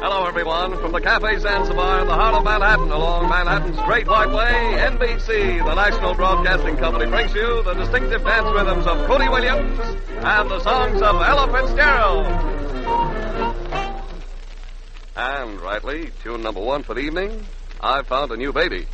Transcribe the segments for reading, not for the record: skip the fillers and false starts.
Hello, everyone. From the Cafe Zanzibar in the heart of Manhattan, along Manhattan's Great White Way, NBC, the national broadcasting company, brings you the distinctive dance rhythms of Cody Williams and the songs of Ella Fitzgerald. And, rightly, tune number one for the evening, I've Found a New Baby.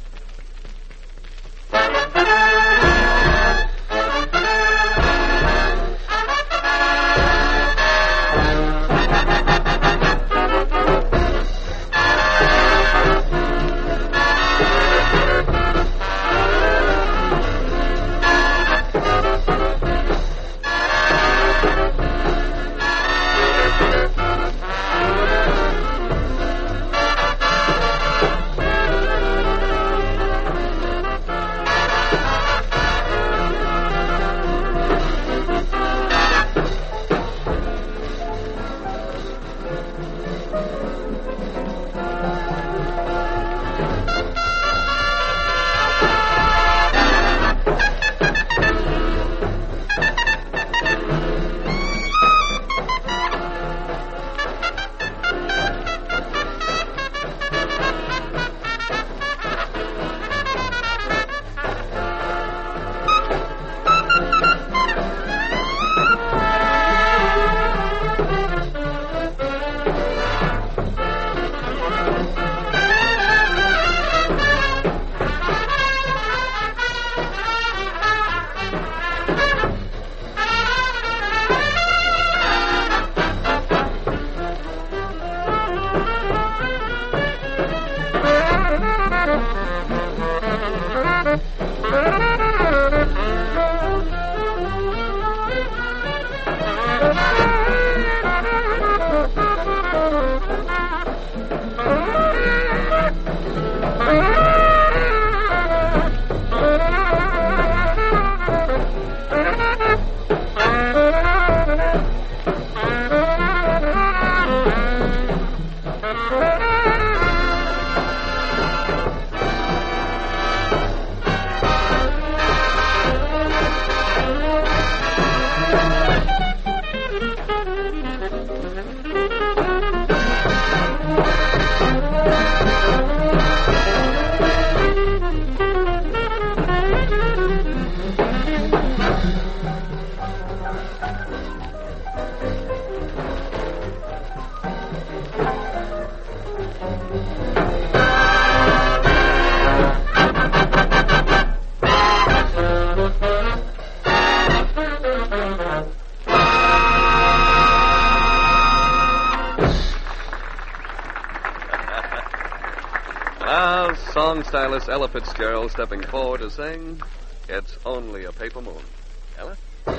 Song stylist Ella Fitzgerald stepping forward to sing It's Only a Paper Moon. Ella?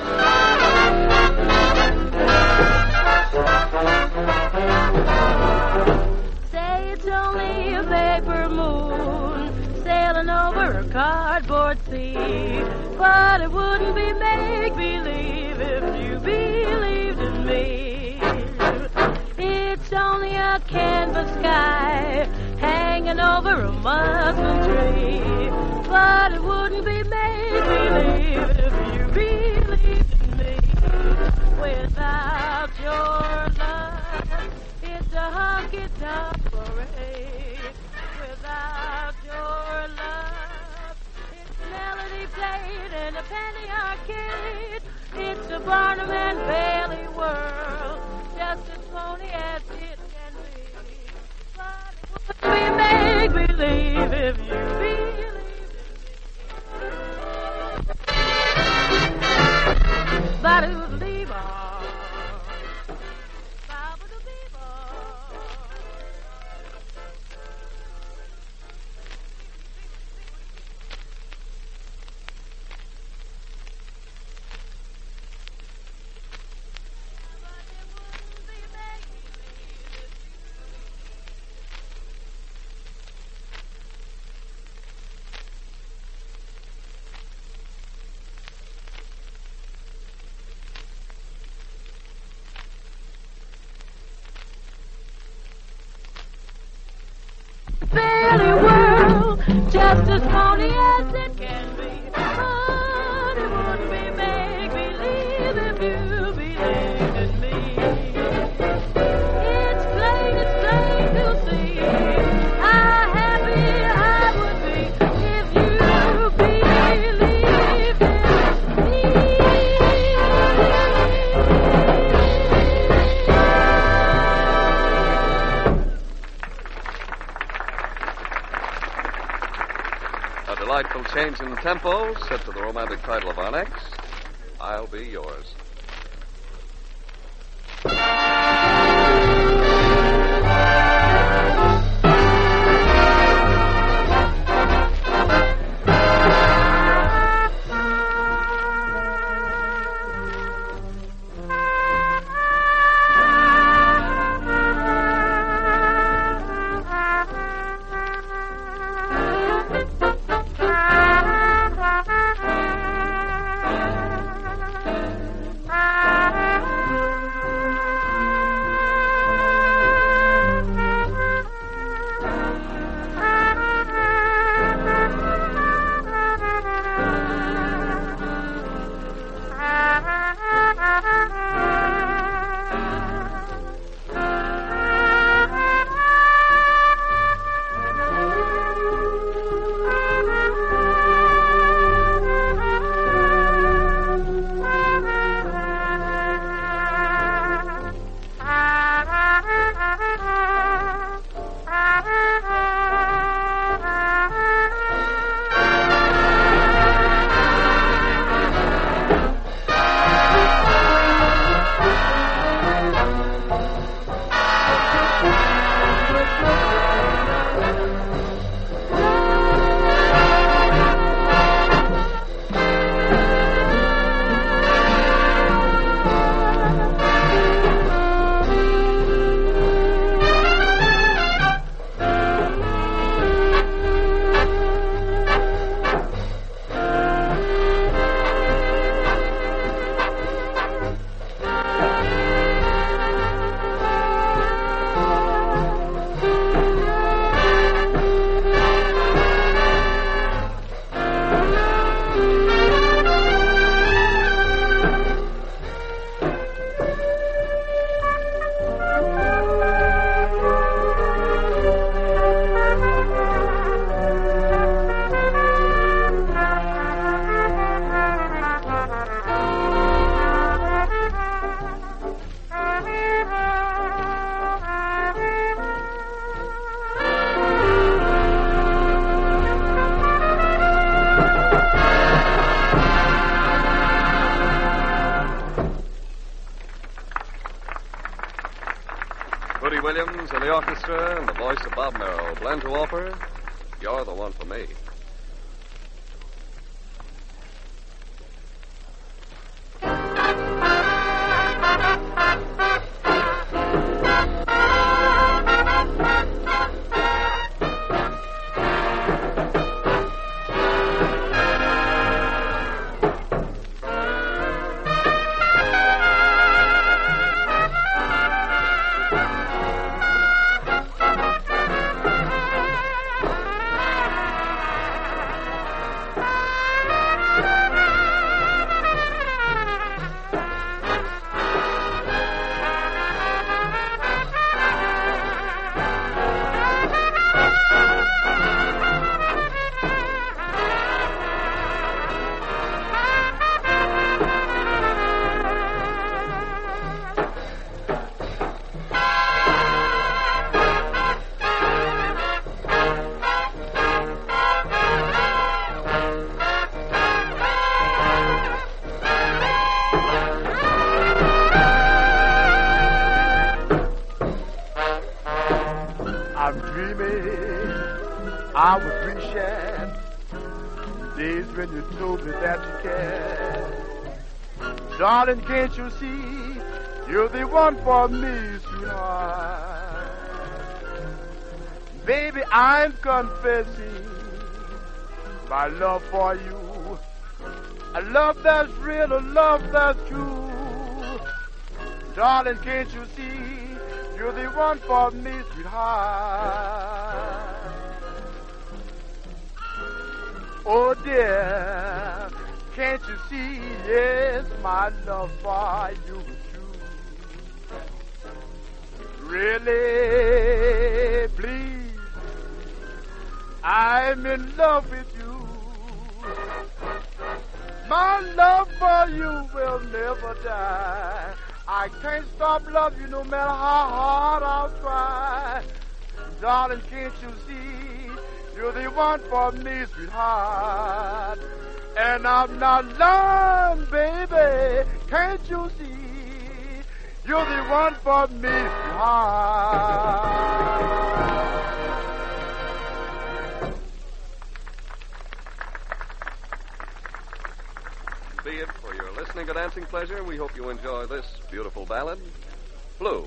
Say it's only a paper moon sailing over a cardboard sea, but it wouldn't be make-believe if you believed in me. It's only a canvas sky hanging over a muslin tree, but it wouldn't be make-believe if you believed in me. Without your love, it's a honky-tonk parade. Without your love, it's a melody played in a penny arcade. It's a Barnum and Bailey world, just as phony as it can be. But we make believe if you believe in me. But it would leave on. Fairly world, just as phony as it can be. But it wouldn't be make-believe if you believed in me. It's plain, it's delightful change in tempo, set to the romantic title of our next, I'll Be Yours. Cody Williams and the orchestra and the voice of Bob Merrill blend to offer You're the One for Me. I'm dreaming I was appreciate days when you told me that you cared. Darling, can't you see you're the one for me, sweetheart? Baby, I'm confessing my love for you. A love that's real, a love that's true. Darling, can't you see you're the one for me, sweetheart? Oh, dear, can't you see, yes, my love for you is true. Really, please, I'm in love with you. My love for you will never die. I can't stop loving you no matter how hard I'll try. Darling, can't you see You're the one for me, sweetheart. And I'm not lying, baby. Can't you see? You're the one for me, sweetheart. Be it for your listening or dancing pleasure, we hope you enjoy this beautiful ballad, Blue.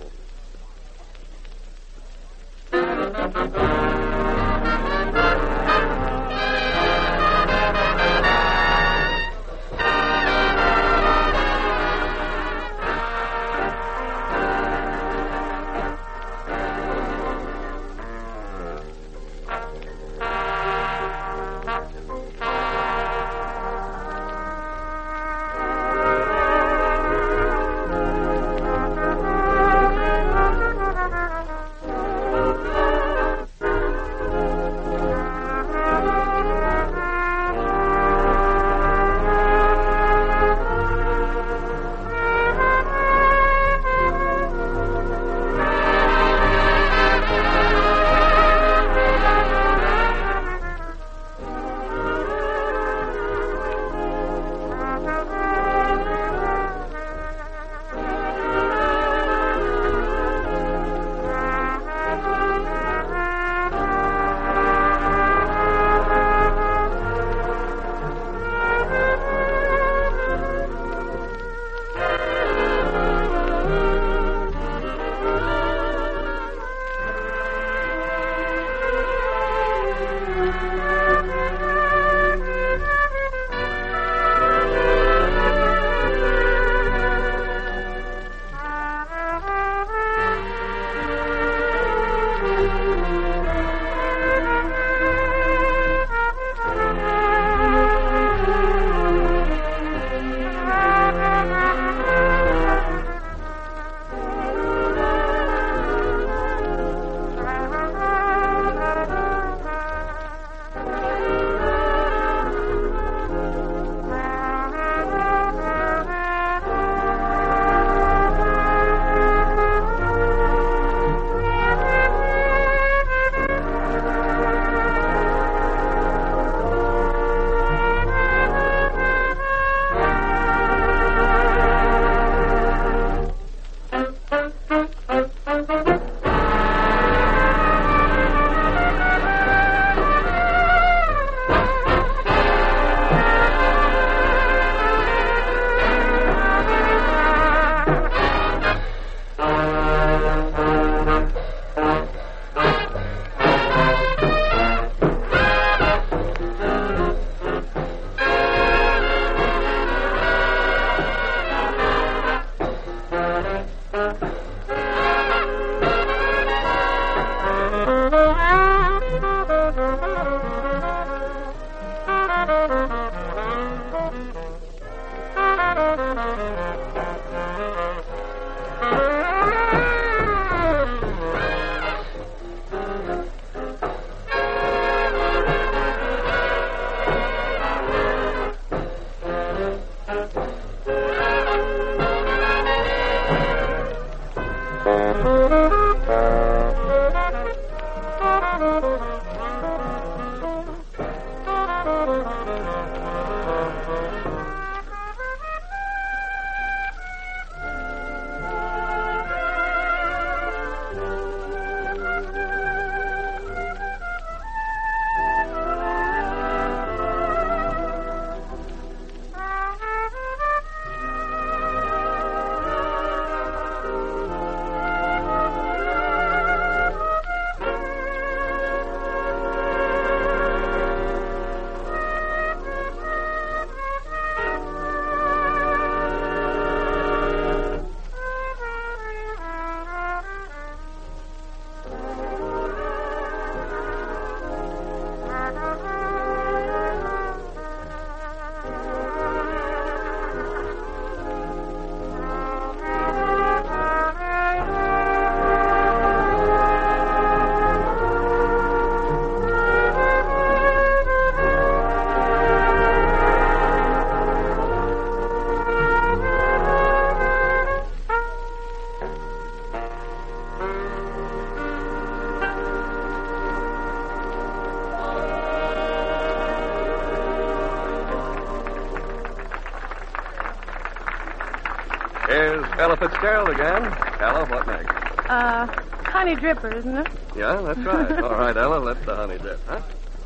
Ella Fitzgerald again. Ella, what next? Honey Dripper, isn't it? Yeah, that's right. All right, Ella, let the honey drip, huh?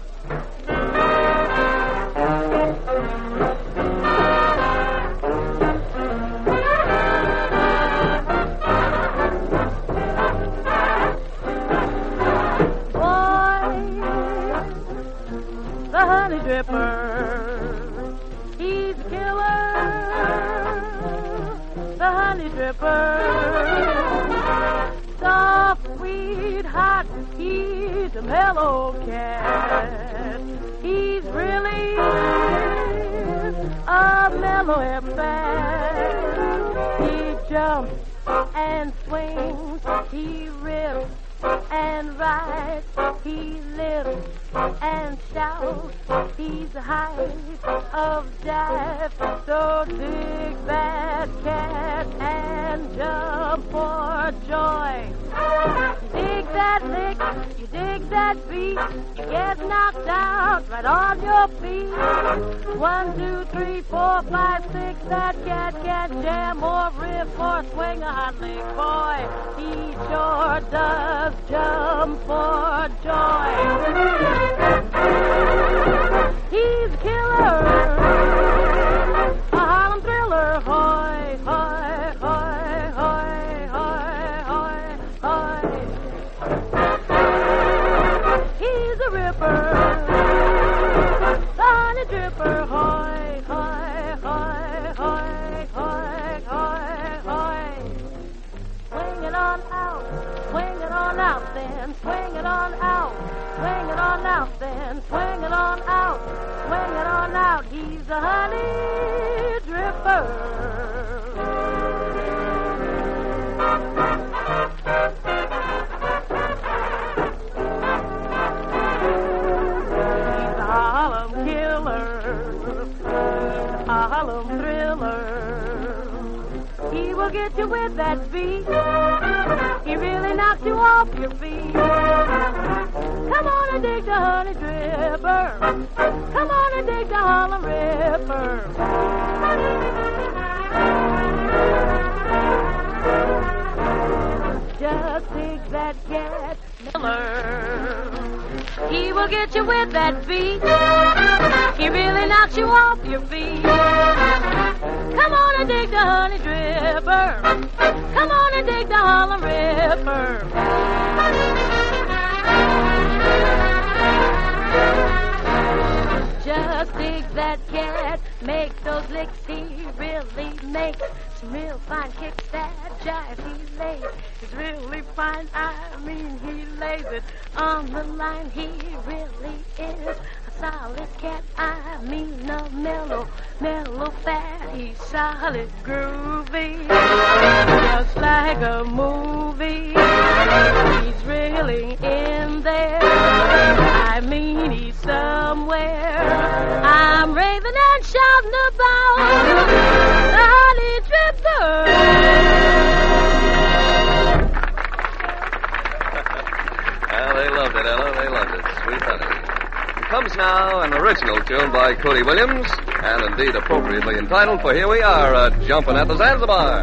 The honey dripper, he's a killer. The honey dripper, soft, sweet, hot, he's a mellow cat. He's really a mellow fan. He jumps and swings, he rips and rides, he lifts and shouts, he's the height of jive. So dig that cat and jump for joy. You dig that lick, you dig that beat, you get knocked out right on your feet. 1, 2, 3, 4, 5, 6, that cat can jam or riff or swing a hot lick, boy. He sure does jump for joy. He's a killer, a Harlem thriller, hoy, hoy, hoy, hoy, hoy, hoy, hoy. He's a ripper, the honey dripper, hoy, hoy, hoy, hoy, hoy, hoy, hoy. Swing it on out, swing it on out then, swing it on out, swing it on out then, swing it on out, swing it on out. He's a honey dripper. He's a Harlem killer, he's a Harlem thriller. He will get you with that beat. He really knocks you off your feet. Come on and dig the honey dripper. Come on and dig the Harlem ripper. Just dig that cat Miller. He will get you with that beat. He really knocks you off your feet. Come on and dig the honey dripper. Come on and dig the Harlem ripper. Just dig that cat, make those licks he really makes. Some real fine kicks, that jive he lays. It's really fine, I mean he lays it on the line. He really is a solid cat, I mean a mellow fat. He's solid groovy, just like a movie. He's really in there, I mean he's somewhere. I'm raving and shouting about the honey dripper. Well, they loved it, Ella. They loved it. Sweet honey. Here comes now an original tune by Cody Williams, and indeed appropriately entitled, for here we are, jumping at the Zanzibar.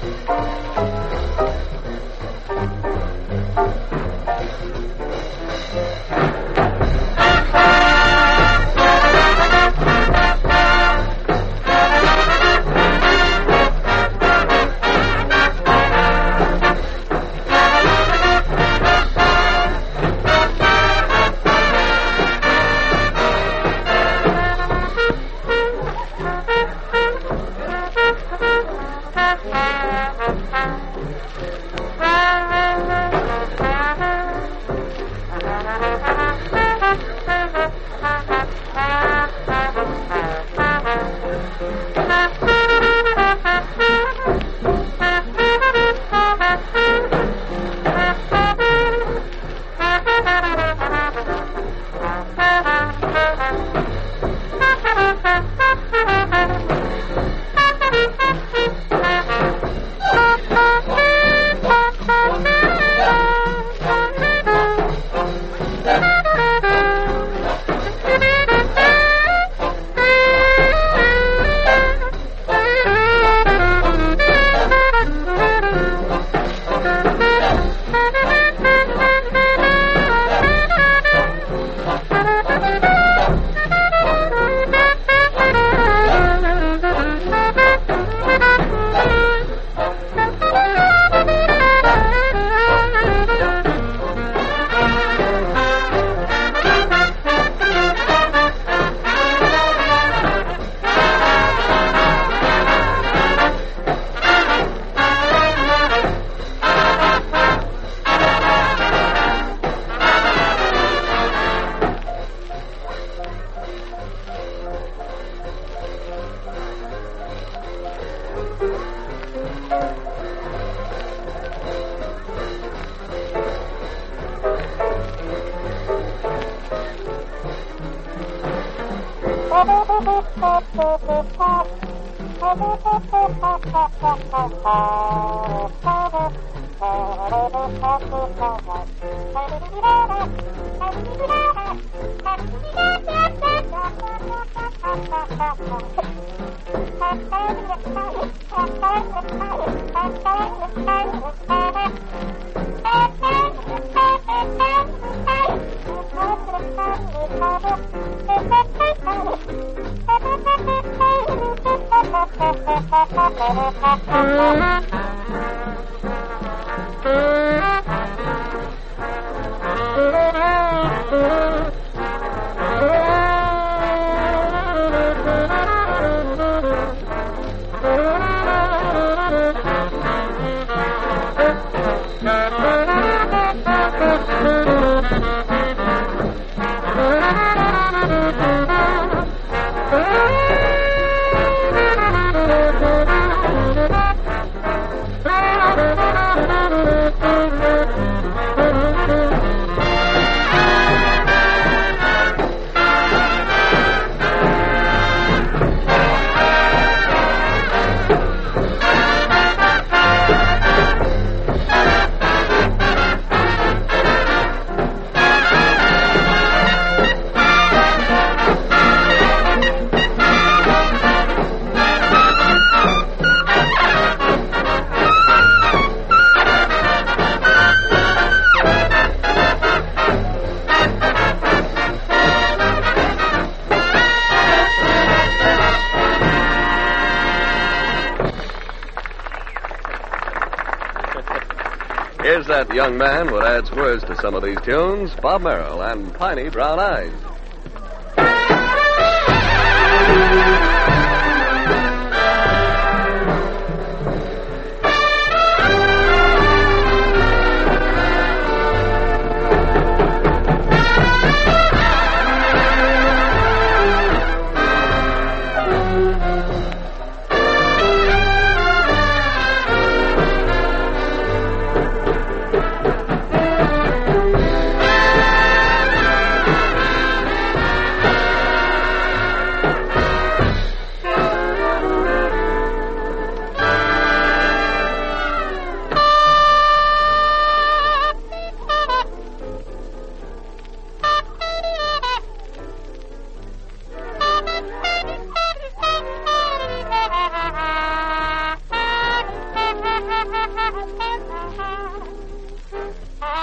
Here's that young man what adds words to some of these tunes, Bob Merrill and Piney Brown Eyes.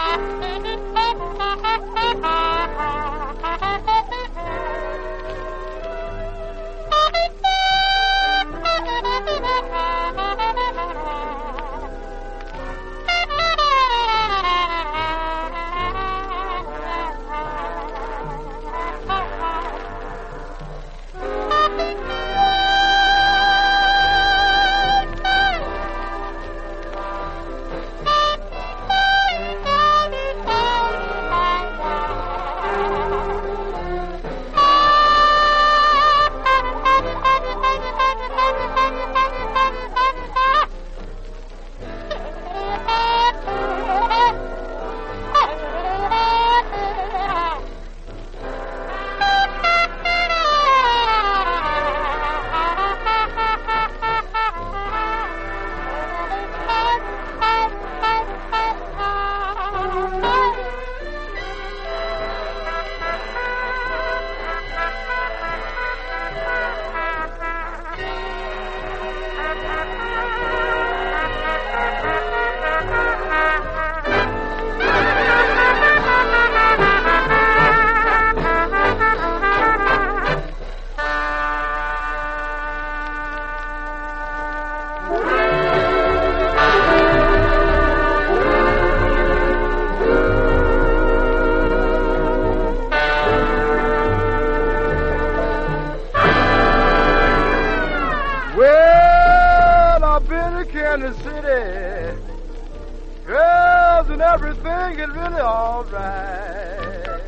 Well, I've been to Kansas City. Girls and everything is really all right.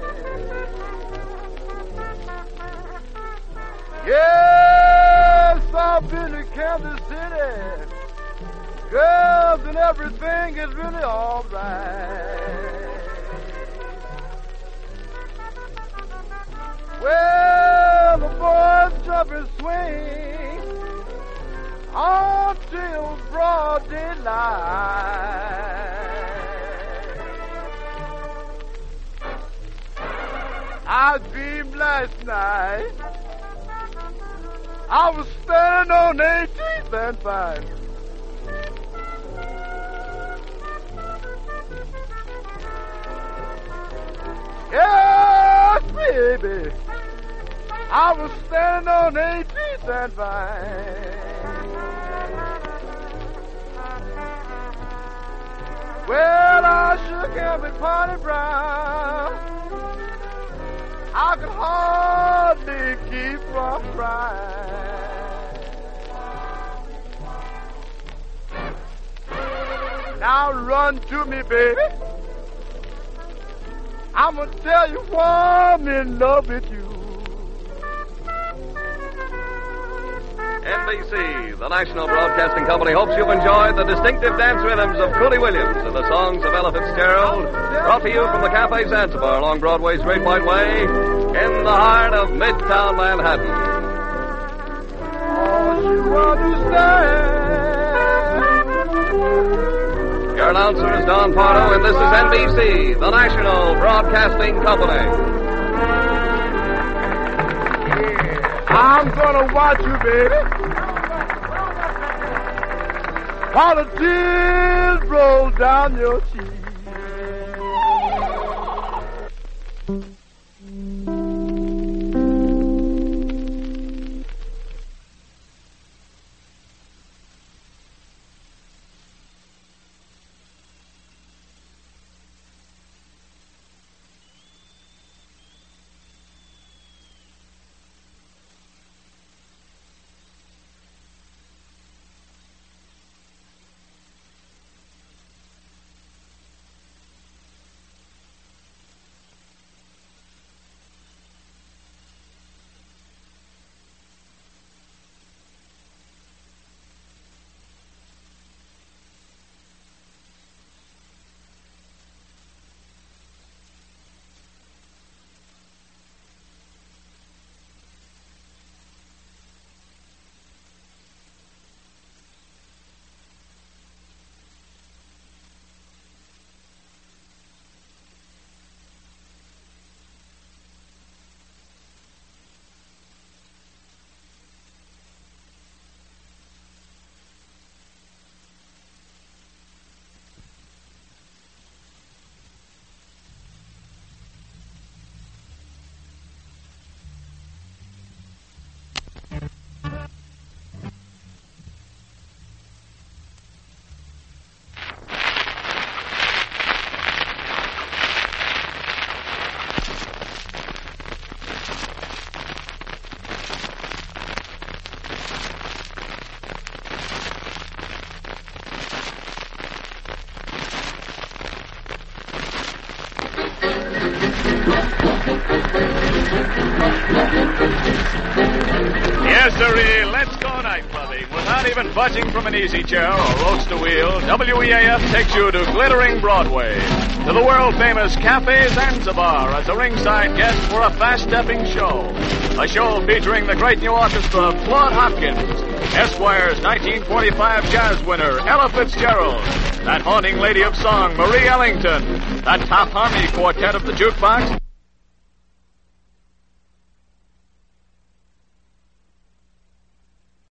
Yes, I've been to Kansas City. Girls and everything is really all right. Well, the boys jump and swing until broad daylight. I dreamed last night I was standing on 18th and Vine. Yes, baby, I was standing on 18th and Vine. Well, I shook him with Party Brown. I could hardly keep from crying. Now run to me, baby. I'm gonna tell you why I'm in love with you. NBC, the National Broadcasting Company, hopes you've enjoyed the distinctive dance rhythms of Coolie Williams and the songs of Ella Fitzgerald, brought to you from the Cafe Zanzibar along Broadway's Great White Way in the heart of Midtown Manhattan. Oh, you understand. Your announcer is Don Pardo, and this is NBC, the National Broadcasting Company. I'm gonna watch you, baby, while the tears roll down your cheek. Mystery Let's Go nightclubbing. Without even budging from an easy chair or roast a wheel, WEAF takes you to glittering Broadway, to the world-famous Cafe Zanzibar as a ringside guest for a fast-stepping show. A show featuring the great new orchestra of Claude Hopkins, Esquire's 1945 jazz winner, Ella Fitzgerald, that haunting lady of song, Marie Ellington, that top harmony quartet of the jukebox,